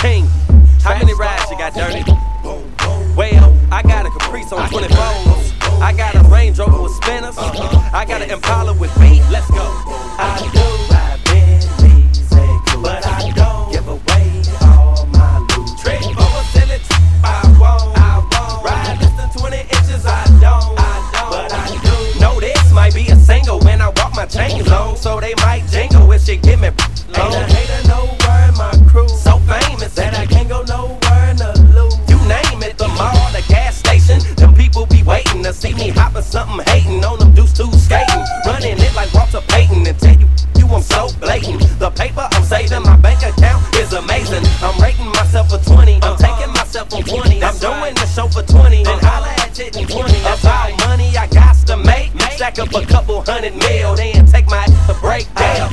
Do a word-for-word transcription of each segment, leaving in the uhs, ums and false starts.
king. How many rides you got, Dirty? Well, I got a Caprice on twenty-fours. I got a Range Rover with spinners. I got an Impala with beat. Let's go. I do ride Bentleys and Coupe, but I don't give away all my loot. Trick over silly, I won't. I won't ride less than twenty inches. I don't. I don't, but I do. Know this might be a single when I walk my chains on, so they might jingle if she give me. Ain't a hater nowhere in my crew. So famous that I can't go nowhere in the loop. You name it, the mall, the gas station. Them people be waiting to see me hopping something, hating on them dudes too skating. Running it like Walter Payton and tell you, you I'm so blatant. The paper I'm saving, my bank account is amazing. I'm rating myself for twenty. I'm taking myself on twenty. I'm doing the show for twenty. Then holla at it in twenty. That's all money I got to make. Stack up a couple hundred mil, then take my ass to break down.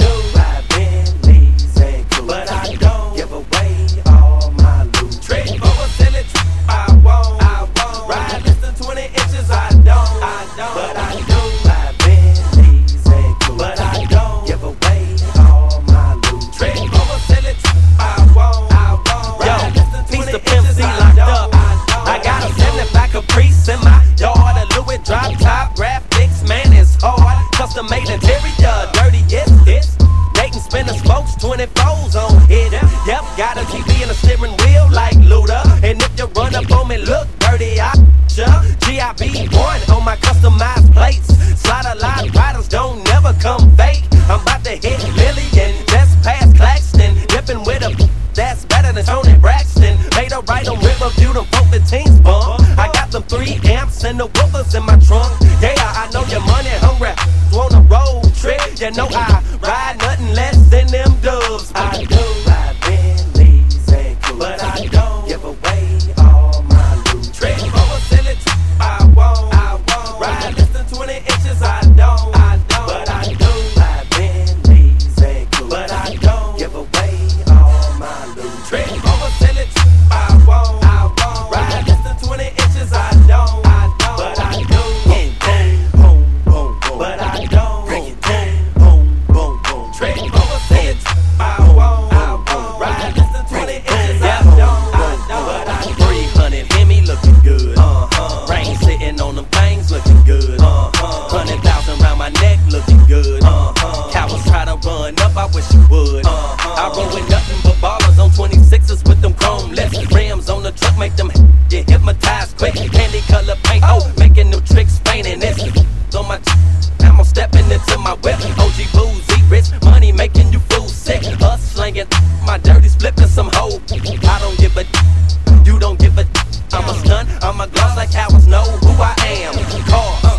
But I don't give away all my loot. Trick over silly, I won't. I won't ride less than twenty inches. I don't. I don't. But I do ride Bentleys and Coupe, but I don't give away all my loot. Trick over silly, I won't. I won't ride less than twenty inches. I don't. I got a seventy-five Caprice in my yard, a Louis drop top graphics. Man, it's hard. Custom made interior, dirty, yes, yes. Dayton spinner spokes, twenty-fours on it. Yep, got a T V and a steering wheel like Luda. And if you run up on me, look dirty, I ya. G I B one on my customized plates. Slide a lot, riders don't never come fake. I'm about to hit Lily and just past Claxton. Dipping with a that's better than Tony Braxton. Made a right on Riverview, them folk fifteens bump. I got them three amps and the woofers in my trunk. Yeah, I know your money hungry. On a road trip, you know I ride nothing less than them doves. I do ride Bentleys and Coupe, but I don't give away all my loot. Trick over silly, I won't. I won't ride less than twenty inches. I don't. I don't, but I do ride Bentleys and Coupe, but I don't give away all my loot. Trick over silly, I won't. I won't ride less than twenty inches. I don't. I don't, but I do. But I don't bring it down, boom, boom, boom. Trick over silly, I won't, I won't ride less than twenty inches. I don't, I don't, but I do. three hundred Hemi looking good, uh-huh. Rain sitting on them things looking good, uh-huh. Hundred thousand round my neck looking good, uh-huh. Cowards try to run up, I wish you would, uh-huh. I roll with nothing but ballers on twenty-sixes with them chrome lips. Rims on the truck make them get hypnotized quick. Candy color paint, oh, making them tricks fainting. This on my I'm stepping into my whip. O G boozy, rich money making you fools sick. Us slanging my dirty flipping some hoe. I don't give a you don't give a I'm a stun, I'm a gloss like cowards know who I am. Cars